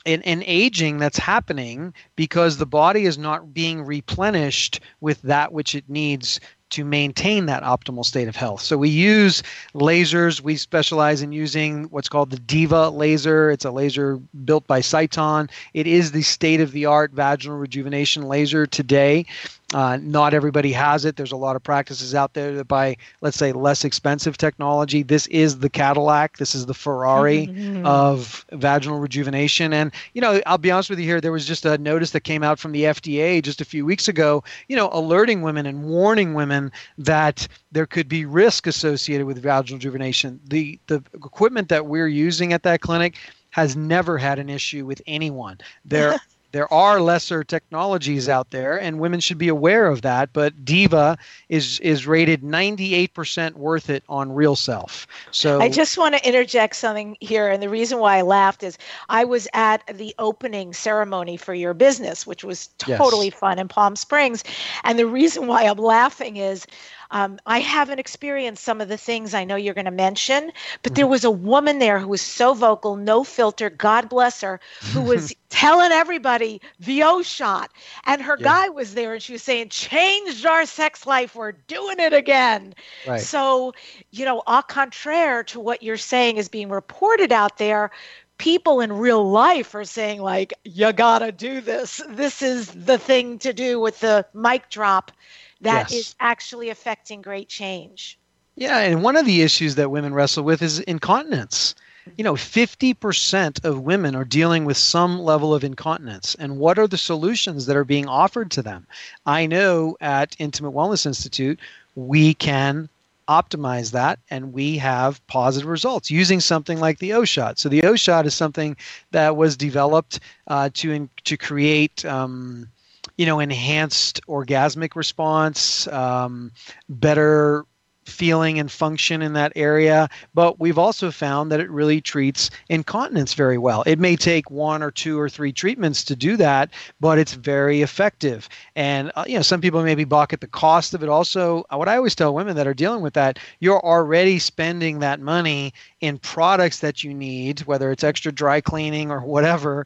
[SPEAKER 6] an, an aging that's happening because the body is not being replenished with that which it needs to maintain that optimal state of health. So we use lasers. We specialize in using what's called the DIVA laser. It's a laser built by Cyton. It is the state-of-the-art vaginal rejuvenation laser today. Uh, not everybody has it. There's a lot of practices out there that buy, let's say, less expensive technology. This is the Cadillac. This is the Ferrari mm-hmm. of vaginal rejuvenation. And, you know, I'll be honest with you here. There was just a notice that came out from the F D A just a few weeks ago, you know, alerting women and warning women that there could be risk associated with vaginal rejuvenation. The, the equipment that we're using at that clinic has never had an issue with anyone. There There are lesser technologies out there, and women should be aware of that. But DIVA is is rated ninety-eight percent worth it on Real Self. So
[SPEAKER 2] I just want to interject something here, and the reason why I laughed is I was at the opening ceremony for your business, which was totally
[SPEAKER 6] yes.
[SPEAKER 2] fun in Palm Springs. And the reason why I'm laughing is Um, I haven't experienced some of the things I know you're going to mention, but there was a woman there who was so vocal, no filter, God bless her, who was telling everybody the O shot. And her
[SPEAKER 6] Yeah.
[SPEAKER 2] guy was there and she was saying, changed our sex life. We're doing it again.
[SPEAKER 6] Right.
[SPEAKER 2] So, you know, au contraire to what you're saying is being reported out there, people in real life are saying, like, you got to do this. This is the thing to do with the mic drop. That
[SPEAKER 6] Yes.
[SPEAKER 2] is actually affecting great change.
[SPEAKER 6] Yeah, and one of the issues that women wrestle with is incontinence. You know, fifty percent of women are dealing with some level of incontinence. And what are the solutions that are being offered to them? I know at Intimate Wellness Institute, we can optimize that, and we have positive results using something like the O shot. So the O shot is something that was developed uh, to in, to create um, you know, enhanced orgasmic response, um, better feeling and function in that area. But we've also found that it really treats incontinence very well. It may take one or two or three treatments to do that, but it's very effective. And, uh, you know, some people maybe balk at the cost of it. Also, what I always tell women that are dealing with that, you're already spending that money in products that you need, whether it's extra dry cleaning or whatever.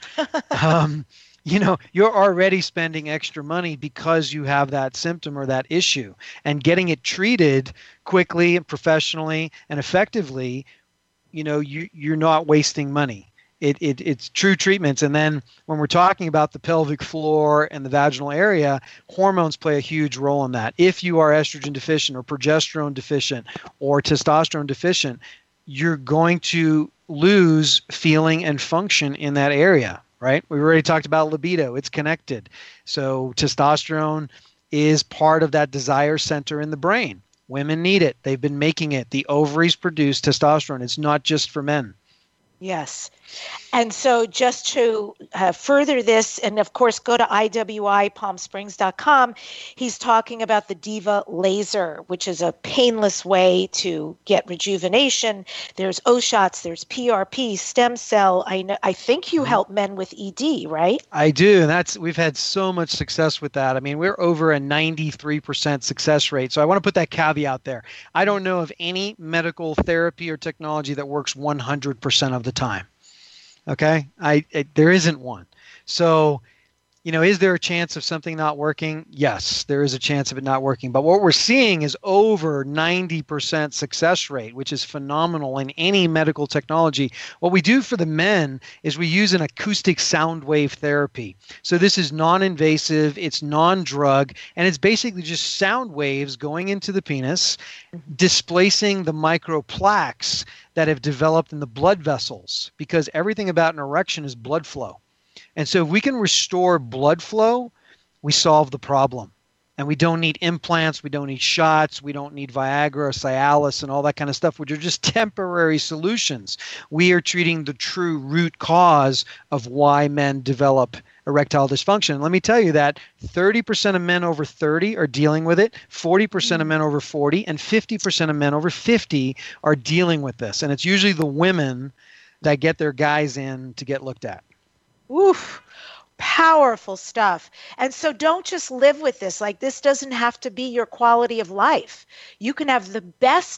[SPEAKER 6] um, You know, you're already spending extra money because you have that symptom or that issue, and getting it treated quickly and professionally and effectively, you know, you, you're not wasting money. It, it It's true treatments. And then when we're talking about the pelvic floor and the vaginal area, hormones play a huge role in that. If you are estrogen deficient or progesterone deficient or testosterone deficient, you're going to lose feeling and function in that area. Right? We already talked about libido. It's connected. So testosterone is part of that desire center in the brain. Women need it. They've been making it. The ovaries produce testosterone. It's not just for men.
[SPEAKER 2] Yes. And so just to uh, further this, and of course, go to I W I palm springs dot com. He's talking about the DIVA laser, which is a painless way to get rejuvenation. There's O shots, there's P R P, stem cell. I know, I think you help men with E D, right?
[SPEAKER 6] I do. And that's, we've had so much success with that. I mean, we're over a ninety-three percent success rate. So I want to put that caveat there. I don't know of any medical therapy or technology that works one hundred percent of the time. Okay, I, I there isn't one. So, you know, is there a chance of something not working? Yes, there is a chance of it not working. But what we're seeing is over ninety percent success rate, which is phenomenal in any medical technology. What we do for the men is we use an acoustic sound wave therapy. So this is non-invasive, it's non-drug, and it's basically just sound waves going into the penis, displacing the microplaques that have developed in the blood vessels, because everything about an erection is blood flow. And so if we can restore blood flow, we solve the problem. And we don't need implants, we don't need shots, we don't need Viagra or Cialis and all that kind of stuff, which are just temporary solutions. We are treating the true root cause of why men develop erectile dysfunction. Let me tell you that thirty percent of men over thirty are dealing with it, forty percent of men over forty, and fifty percent of men over fifty are dealing with this. And it's usually the women that get their guys in to get looked at.
[SPEAKER 2] Oof. Powerful stuff. And so don't just live with this. Like, this doesn't have to be your quality of life. You can have the best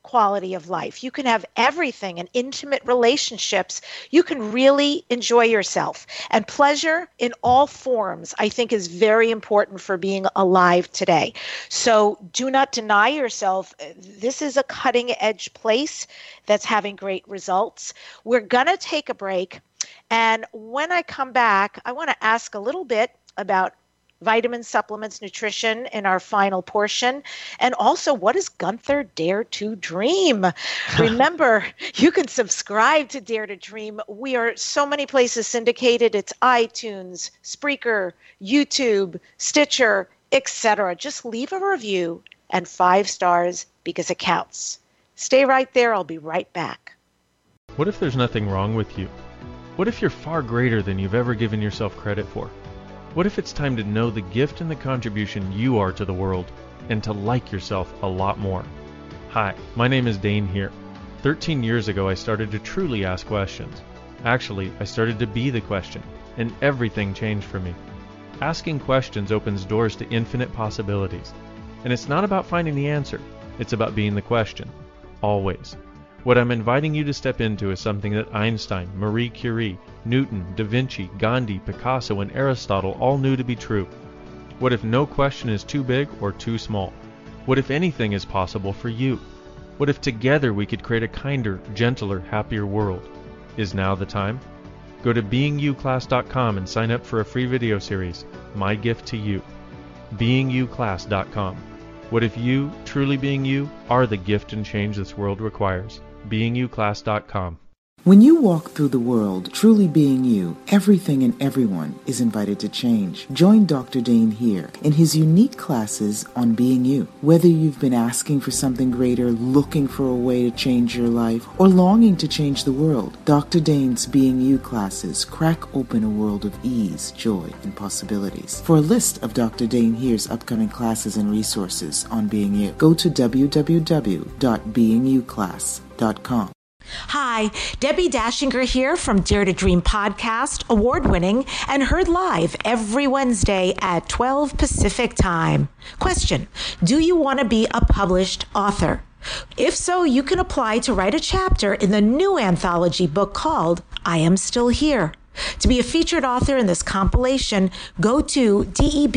[SPEAKER 2] quality of life. You can have everything and intimate relationships. You can really enjoy yourself. And pleasure in all forms, I think, is very important for being alive today. So do not deny yourself. This is a cutting edge place that's having great results. We're going to take a break. And when I come back, I want to ask a little bit about vitamins, supplements, nutrition in our final portion. And also, what does Gunther Dare to Dream? Remember, you can subscribe to Dare to Dream. We are so many places syndicated. It's iTunes, Spreaker, YouTube, Stitcher, et cetera. Just leave a review and five stars because it counts. Stay right there. I'll be right back.
[SPEAKER 4] What if there's nothing wrong with you? What if you're far greater than you've ever given yourself credit for? What if it's time to know the gift and the contribution you are to the world and to like yourself a lot more? Hi, my name is Dane here. thirteen years ago, I started to truly ask questions. Actually, I started to be the question, and everything changed for me. Asking questions opens doors to infinite possibilities. And it's not about finding the answer, it's about being the question. Always. What I'm inviting you to step into is something that Einstein, Marie Curie, Newton, Da Vinci, Gandhi, Picasso, and Aristotle all knew to be true. What if no question is too big or too small? What if anything is possible for you? What if together we could create a kinder, gentler, happier world? Is now the time? Go to being you class dot com and sign up for a free video series, My Gift to You. being you class dot com. What if you, truly being you, are the gift and change this world requires? being you class dot com.
[SPEAKER 5] When you walk through the world, truly being you, everything and everyone is invited to change. Join Doctor Dane here in his unique classes on being you. Whether you've been asking for something greater, looking for a way to change your life, or longing to change the world, Doctor Dane's Being You classes crack open a world of ease, joy, and possibilities. For a list of Doctor Dane here's upcoming classes and resources on being you, go to w w w dot being you class dot com.
[SPEAKER 2] Hi, Debbie Dashinger here from Dare to Dream podcast, award-winning and heard live every Wednesday at twelve Pacific time. Question, do you want to be a published author? If so, you can apply to write a chapter in the new anthology book called I Am Still Here. To be a featured author in this compilation, go to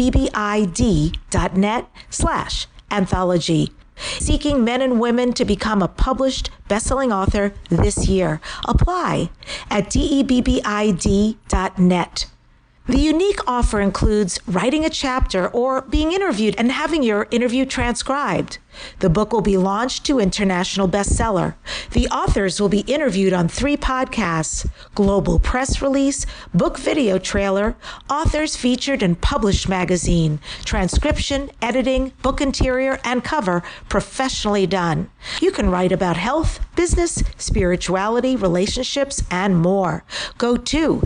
[SPEAKER 2] debbid dot net slash anthology. Seeking men and women to become a published best-selling author this year. Apply at debbid dot net. The unique offer includes writing a chapter or being interviewed and having your interview transcribed. The book will be launched to international bestseller. The authors will be interviewed on three podcasts, global press release, book video trailer, authors featured in published magazine, transcription, editing, book interior, and cover professionally done. You can write about health, business, spirituality, relationships, and more. Go to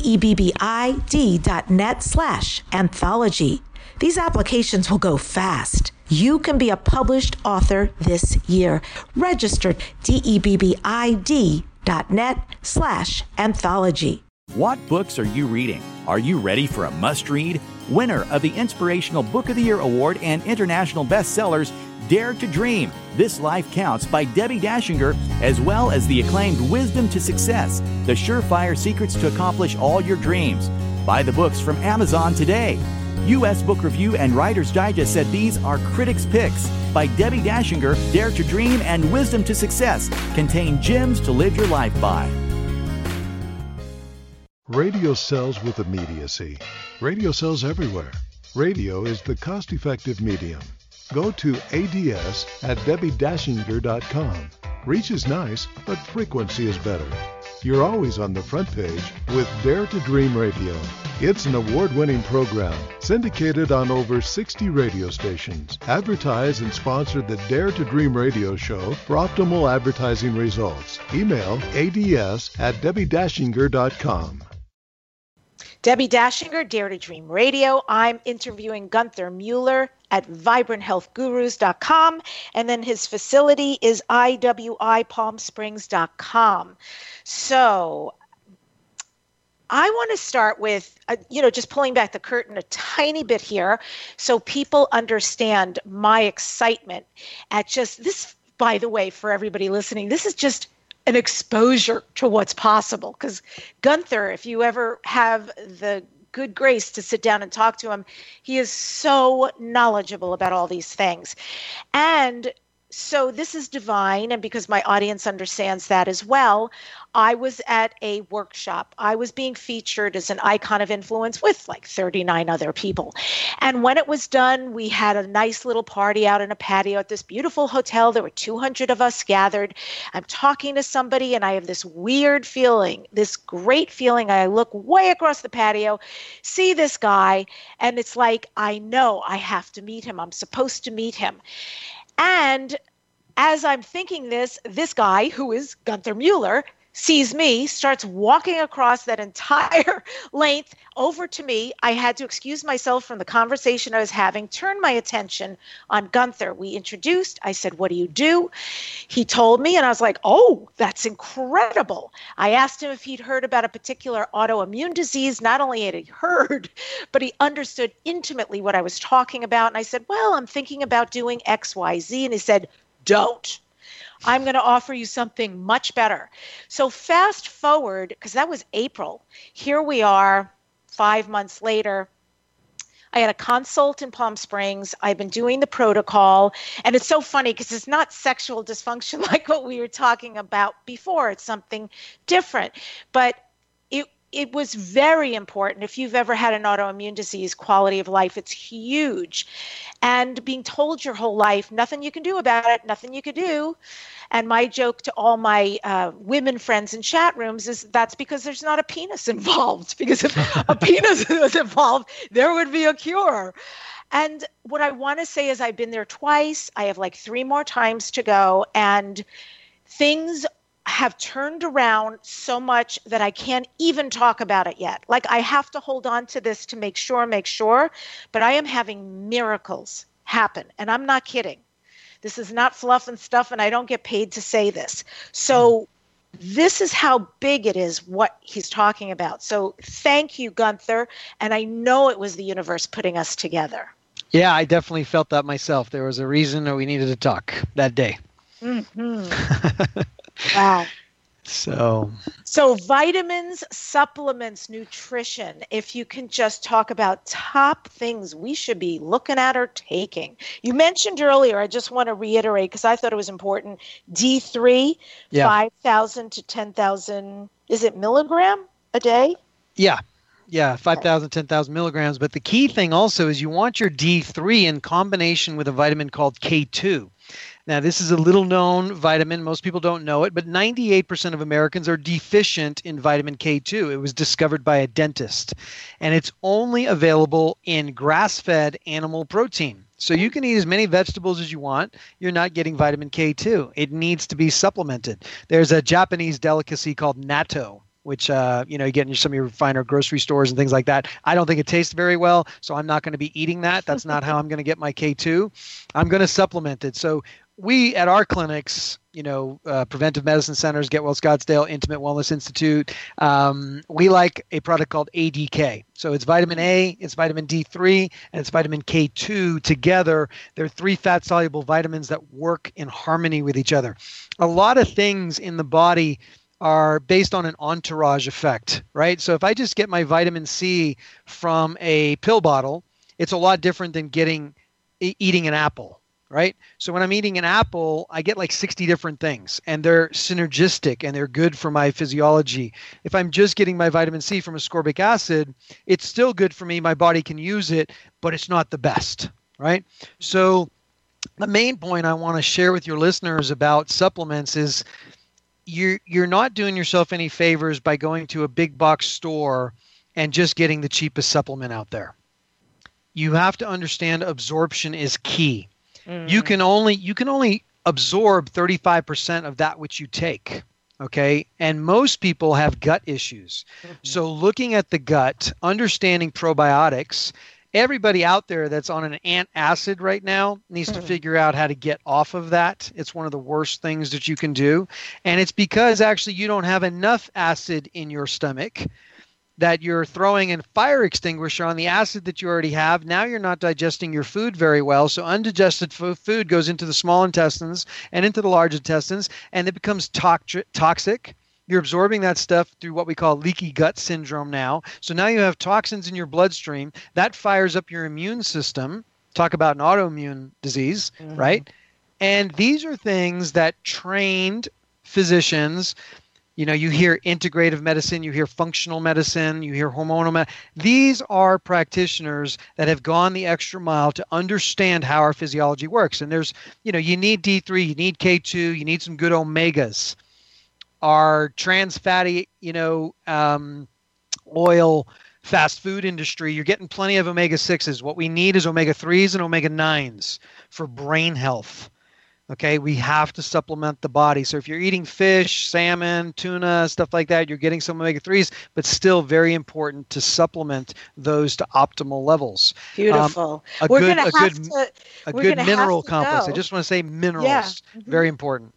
[SPEAKER 2] debbid dot net slash anthology. These applications will go fast. You can be a published author this year. Registered debbid dot net slash anthology.
[SPEAKER 9] What books are you reading? Are you ready for a must-read? Winner of the Inspirational Book of the Year Award and international bestsellers, Dare to Dream, This Life Counts by Debbie Dashinger, as well as the acclaimed Wisdom to Success, The Surefire Secrets to Accomplish All Your Dreams. Buy the books from Amazon today. U S Book Review and Writer's Digest said these are critics' picks. By Debbie Dashinger, Dare to Dream and Wisdom to Success contain gems to live your life by.
[SPEAKER 10] Radio sells with immediacy. Radio sells everywhere. Radio is the cost-effective medium. Go to A D S at debbie dashinger dot com. Reach is nice, but frequency is better. You're always on the front page with Dare to Dream Radio. It's an award-winning program syndicated on over sixty radio stations. Advertise and sponsor the Dare to Dream radio show for optimal advertising results. Email A D S at debbie dashinger dot com.
[SPEAKER 2] Debbie Dashinger, Dare to Dream Radio. I'm interviewing Gunther Mueller at vibrant health gurus dot com, and then his facility is I W I palm springs dot com. So I want to start with, uh, you know, just pulling back the curtain a tiny bit here so people understand my excitement at just this by the way, for everybody listening, this is just an exposure to what's possible. Because Gunther, if you ever have the good grace to sit down and talk to him, he is so knowledgeable about all these things. And so this is divine, and because my audience understands that as well, I was at a workshop. I was being featured as an icon of influence with like thirty-nine other people. And when it was done, we had a nice little party out in a patio at this beautiful hotel. There were two hundred of us gathered. I'm talking to somebody, and I have this weird feeling, this great feeling. I look way across the patio, see this guy, and it's like, I know I have to meet him. I'm supposed to meet him. And as I'm thinking this, this guy, who is Gunther Mueller, sees me, starts walking across that entire length over to me. I had to excuse myself from the conversation I was having, turn my attention on Gunther. We introduced. I said, "What do you do?" He told me, and I was like, "Oh, that's incredible." I asked him if he'd heard about a particular autoimmune disease. Not only had he heard, but he understood intimately what I was talking about. And I said, "Well, I'm thinking about doing X, Y, Z." And he said, "Don't. I'm going to offer you something much better." So fast forward, because that was April. Here we are five months later. I had a consult in Palm Springs. I've been doing the protocol. And it's so funny because it's not sexual dysfunction like what we were talking about before. It's something different. But it it was very important. If you've ever had an autoimmune disease, quality of life, it's huge. And being told your whole life, nothing you can do about it, nothing you can do. And my joke to all my uh, women friends in chat rooms is that's because there's not a penis involved. Because if a penis was involved, there would be a cure. And what I want to say is I've been there twice. I have like three more times to go. And things have turned around so much that I can't even talk about it yet. Like I have to hold on to this to make sure, make sure, but I am having miracles happen. And I'm not kidding. This is not fluff and stuff, and I don't get paid to say this. So this is how big it is, what he's talking about. So thank you, Gunther. And I know it was the universe putting us together.
[SPEAKER 6] Yeah, I definitely felt that myself. There was a reason that we needed to talk that day.
[SPEAKER 2] Mm-hmm. Wow.
[SPEAKER 6] So,
[SPEAKER 2] so vitamins, supplements, nutrition, if you can just talk about top things we should be looking at or taking. You mentioned earlier, I just want to reiterate because I thought it was important, D three, yeah. five thousand to ten thousand, is it milligram a day?
[SPEAKER 6] Yeah. Yeah, five thousand, ten thousand milligrams. But the key thing also is you want your D three in combination with a vitamin called K two. Now, this is a little known vitamin. Most people don't know it, but ninety-eight percent of Americans are deficient in vitamin K two. It was discovered by a dentist, and it's only available in grass-fed animal protein. So you can eat as many vegetables as you want. You're not getting vitamin K two. It needs to be supplemented. There's a Japanese delicacy called natto, which uh, you know you get in some of your finer grocery stores and things like that. I don't think it tastes very well, so I'm not going to be eating that. That's not how I'm going to get my K two. I'm going to supplement it. So we at our clinics, you know, uh, preventive medicine centers, Get Well Scottsdale, Intimate Wellness Institute, um, we like a product called A D K. So it's vitamin A, it's vitamin D three, and it's vitamin K two together. They're three fat-soluble vitamins that work in harmony with each other. A lot of things in the body are based on an entourage effect, right? So if I just get my vitamin C from a pill bottle, it's a lot different than getting eating an apple, right? So when I'm eating an apple, I get like sixty different things, and they're synergistic and they're good for my physiology. If I'm just getting my vitamin C from ascorbic acid, it's still good for me. My body can use it, but it's not the best, right? So the main point I want to share with your listeners about supplements is you're you're not doing yourself any favors by going to a big box store and just getting the cheapest supplement out there. You have to understand absorption is key. Mm. You can only you can only absorb thirty-five percent of that which you take. Okay. And most people have gut issues. Mm-hmm. So looking at the gut, understanding probiotics, everybody out there that's on an antacid right now needs mm-hmm. to figure out how to get off of that. It's one of the worst things that you can do. And it's because actually you don't have enough acid in your stomach. that you're throwing a fire extinguisher on the acid that you already have. Now you're not digesting your food very well. So undigested f- food goes into the small intestines and into the large intestines, and it becomes tox- toxic. You're absorbing that stuff through what we call leaky gut syndrome now. So now you have toxins in your bloodstream. That fires up your immune system. Talk about an autoimmune disease, mm-hmm. right? And these are things that trained physicians, you know, you hear integrative medicine, you hear functional medicine, you hear hormonal medicine. These are practitioners that have gone the extra mile to understand how our physiology works. And there's, you know, you need D three, you need K two, you need some good omegas. Our trans fatty, you know, um, oil fast food industry, you're getting plenty of omega sixes. What we need is omega threes and omega nines for brain health. Okay, we have to supplement the body. So if you're eating fish, salmon, tuna, stuff like that, you're getting some omega threes, but still very important to supplement those to optimal levels.
[SPEAKER 2] Beautiful.
[SPEAKER 6] Um, a
[SPEAKER 2] we're
[SPEAKER 6] good,
[SPEAKER 2] gonna
[SPEAKER 6] a
[SPEAKER 2] have
[SPEAKER 6] good,
[SPEAKER 2] to,
[SPEAKER 6] a
[SPEAKER 2] we're
[SPEAKER 6] good
[SPEAKER 2] gonna
[SPEAKER 6] mineral
[SPEAKER 2] have to
[SPEAKER 6] complex.
[SPEAKER 2] go.
[SPEAKER 6] I just want to say minerals.
[SPEAKER 2] Yeah. Mm-hmm.
[SPEAKER 6] Very important.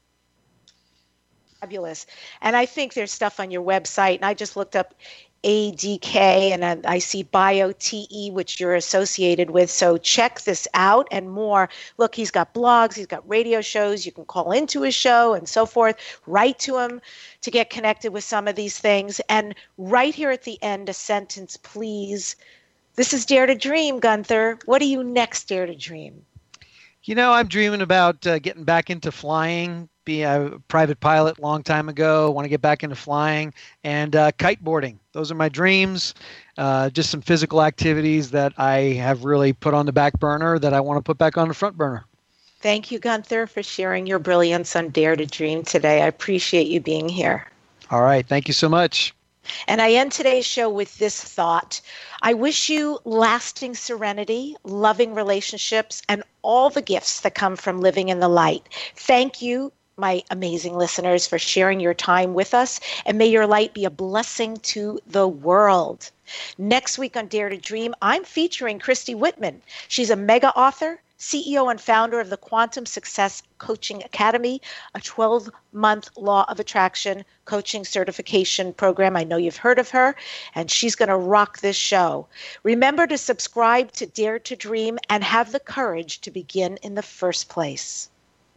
[SPEAKER 2] Fabulous. And I think there's stuff on your website, and I just looked up A D K, and I, I see BioTE, which you're associated with. So check this out and more. Look, he's got blogs, he's got radio shows. You can call into his show and so forth. Write to him to get connected with some of these things. And right here at the end, a sentence, please. This is Dare to Dream, Gunther. What are you next, Dare to Dream?
[SPEAKER 6] You know, I'm dreaming about uh, getting back into flying. Be a private pilot a long time ago. Want to get back into flying and uh, kiteboarding. Those are my dreams. Uh, just some physical activities that I have really put on the back burner that I want to put back on the front burner.
[SPEAKER 2] Thank you, Gunther, for sharing your brilliance on Dare to Dream today. I appreciate you being here.
[SPEAKER 6] All right. Thank you so much.
[SPEAKER 2] And I end today's show with this thought. I wish you lasting serenity, loving relationships, and all the gifts that come from living in the light. Thank you, my amazing listeners, for sharing your time with us, and may your light be a blessing to the world. Next week on Dare to Dream, I'm featuring Christy Whitman. She's a mega author, C E O and founder of the Quantum Success Coaching Academy, a twelve-month law of attraction coaching certification program. I know you've heard of her, and she's going to rock this show. Remember to subscribe to Dare to Dream and have the courage to begin in the first place.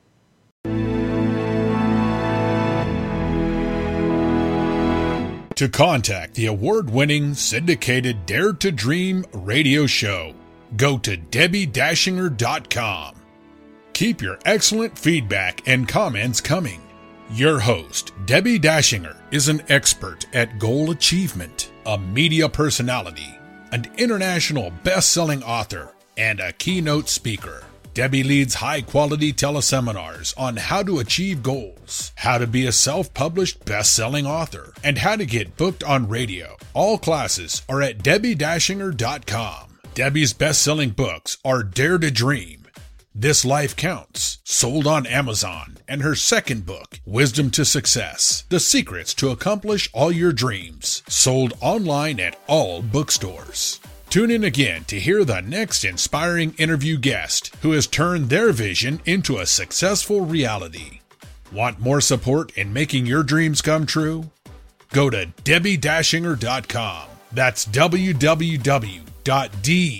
[SPEAKER 11] To contact the award-winning syndicated Dare to Dream radio show, go to Debbie Dashinger dot com. Keep your excellent feedback and comments coming. Your host, Debbie Dashinger, is an expert at goal achievement, a media personality, an international best-selling author, and a keynote speaker. Debbie leads high-quality teleseminars on how to achieve goals, how to be a self-published best-selling author, and how to get booked on radio. All classes are at Debbie Dashinger dot com. Debbie's best-selling books are Dare to Dream, This Life Counts, sold on Amazon, and her second book, Wisdom to Success, The Secrets to Accomplish All Your Dreams, sold online at all bookstores. Tune in again to hear the next inspiring interview guest who has turned their vision into a successful reality. Want more support in making your dreams come true? Go to Debbie Dashinger dot com. That's w w w dot debbie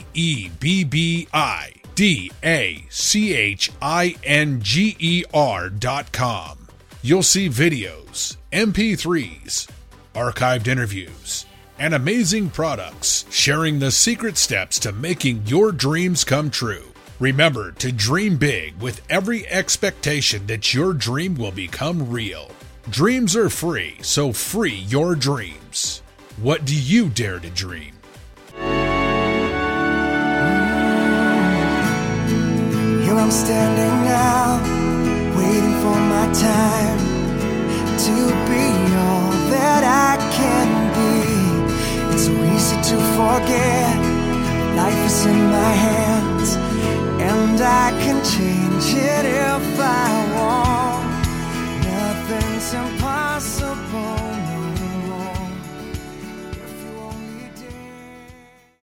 [SPEAKER 11] dashinger dot com. You'll see videos, M P threes, archived interviews, and amazing products sharing the secret steps to making your dreams come true. Remember to dream big with every expectation that your dream will become real. Dreams are free, so free your dreams. What do you dare to dream?
[SPEAKER 12] Here I'm standing now, waiting for my time to be all that I can be. It's so easy to forget, life is in my hands, and I can change it if I want. Nothing's impossible.